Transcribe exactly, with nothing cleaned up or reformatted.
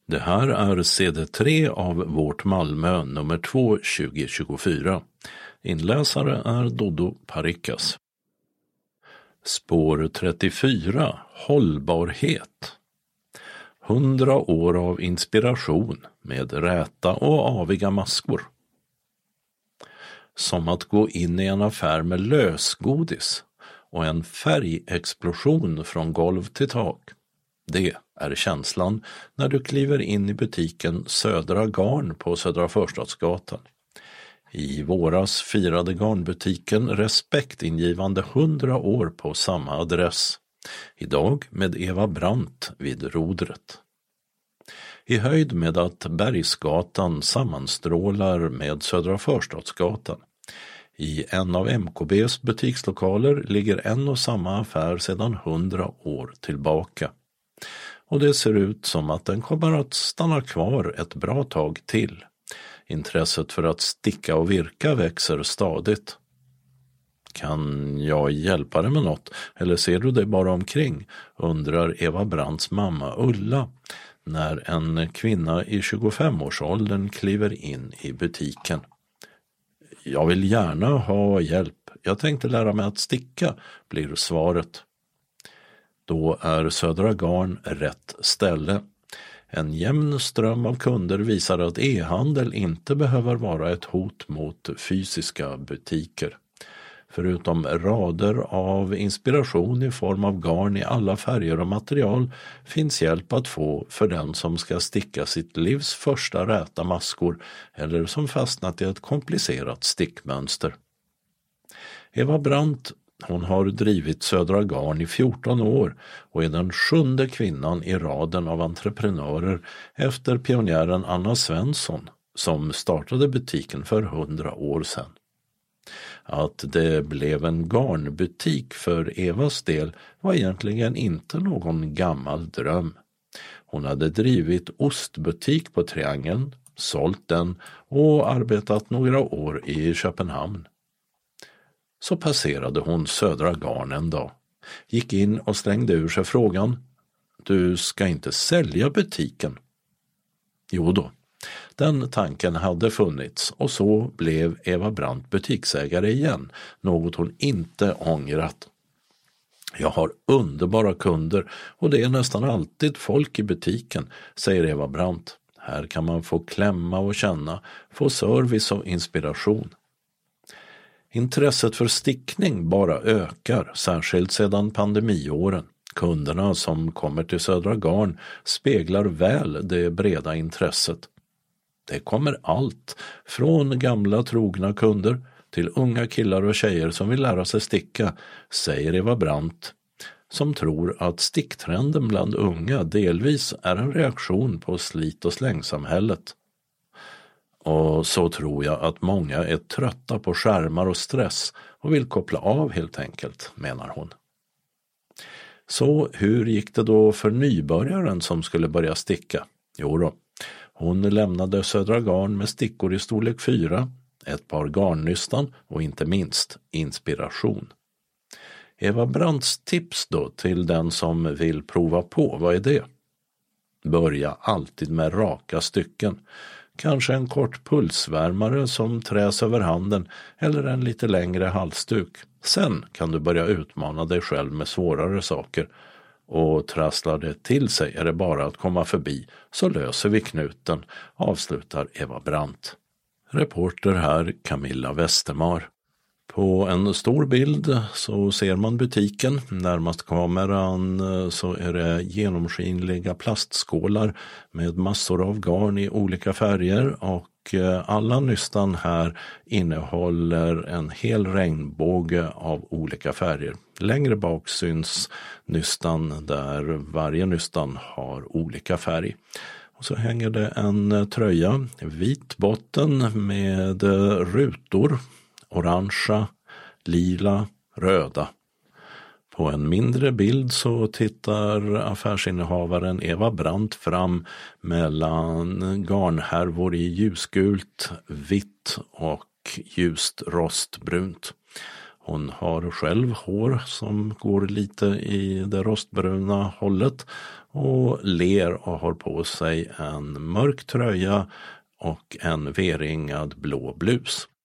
Det här är C D tre av Vårt Malmö nummer två tjugo tjugofyra. Inläsare är Dodo Parikas. Spår trettiofyra. Hållbarhet. Hundra år av inspiration med räta och aviga maskor. Som att gå in i en affär med lösgodis och en färgexplosion från golv till tak. Det är känslan när du kliver in i butiken Södra Garn på Södra Förstadsgatan. I våras firade garnbutiken respektingivande hundra år på samma adress. Idag med Eva Brandt vid rodret. I höjd med att Bergsgatan sammanstrålar med Södra Förstadsgatan. I en av M K B:s butikslokaler ligger en och samma affär sedan hundra år tillbaka. Och det ser ut som att den kommer att stanna kvar ett bra tag till. Intresset för att sticka och virka växer stadigt. Kan jag hjälpa dig med något, eller ser du dig bara omkring? Undrar Eva Brandts mamma Ulla när en kvinna i tjugofemårsåldern kliver in i butiken. Jag vill gärna ha hjälp. Jag tänkte lära mig att sticka, blir svaret. Då är Södra Garn rätt ställe. En jämn ström av kunder visar att e-handel inte behöver vara ett hot mot fysiska butiker. Förutom rader av inspiration i form av garn i alla färger och material finns hjälp att få för den som ska sticka sitt livs första räta maskor eller som fastnat i ett komplicerat stickmönster. Eva Brandt, hon har drivit Södra Garn i fjorton år och är den sjunde kvinnan i raden av entreprenörer efter pionjären Anna Svensson som startade butiken för hundra år sedan. Att det blev en garnbutik för Evas del var egentligen inte någon gammal dröm. Hon hade drivit ostbutik på Triangeln, sålt den och arbetat några år i Köpenhamn. Så passerade hon Södra Garn en dag, gick in och slängde ur sig frågan: du ska inte sälja butiken? Jo då. Den tanken hade funnits och så blev Eva Brandt butiksägare igen, något hon inte ångrat. Jag har underbara kunder och det är nästan alltid folk i butiken, säger Eva Brandt. Här kan man få klämma och känna, få service och inspiration. Intresset för stickning bara ökar, särskilt sedan pandemiåren. Kunderna som kommer till Södra Garn speglar väl det breda intresset. Det kommer allt, från gamla trogna kunder till unga killar och tjejer som vill lära sig sticka, säger Eva Brandt, som tror att sticktrenden bland unga delvis är en reaktion på slit- och slängsamhället. Och så tror jag att många är trötta på skärmar och stress och vill koppla av helt enkelt, menar hon. Så hur gick det då för nybörjaren som skulle börja sticka? Jo då. Hon lämnade Södra Garn med stickor i storlek fyra, ett par garnnystan och inte minst inspiration. Eva Brandts tips då till den som vill prova på, vad är det? Börja alltid med raka stycken. Kanske en kort pulsvärmare som träs över handen eller en lite längre halsduk. Sen kan du börja utmana dig själv med svårare saker. Och trasslar det till sig är det bara att komma förbi, så löser vi knuten, avslutar Eva Brandt. Reporter här Camilla Westermar. På en stor bild så ser man butiken, närmast kameran så är det genomskinliga plastskålar med massor av garn i olika färger och alla nystan här innehåller en hel regnbåge av olika färger. Längre bak syns nystan där varje nystan har olika färg. Och så hänger det en tröja, vit botten med rutor, orangea, lila, röda. På en mindre bild så tittar affärsinnehavaren Eva Brandt fram mellan garnhärvor i ljusgult, vitt och ljust rostbrunt. Hon har själv hår som går lite i det rostbruna hållet och ler och har på sig en mörk tröja och en V-ringad blå blus.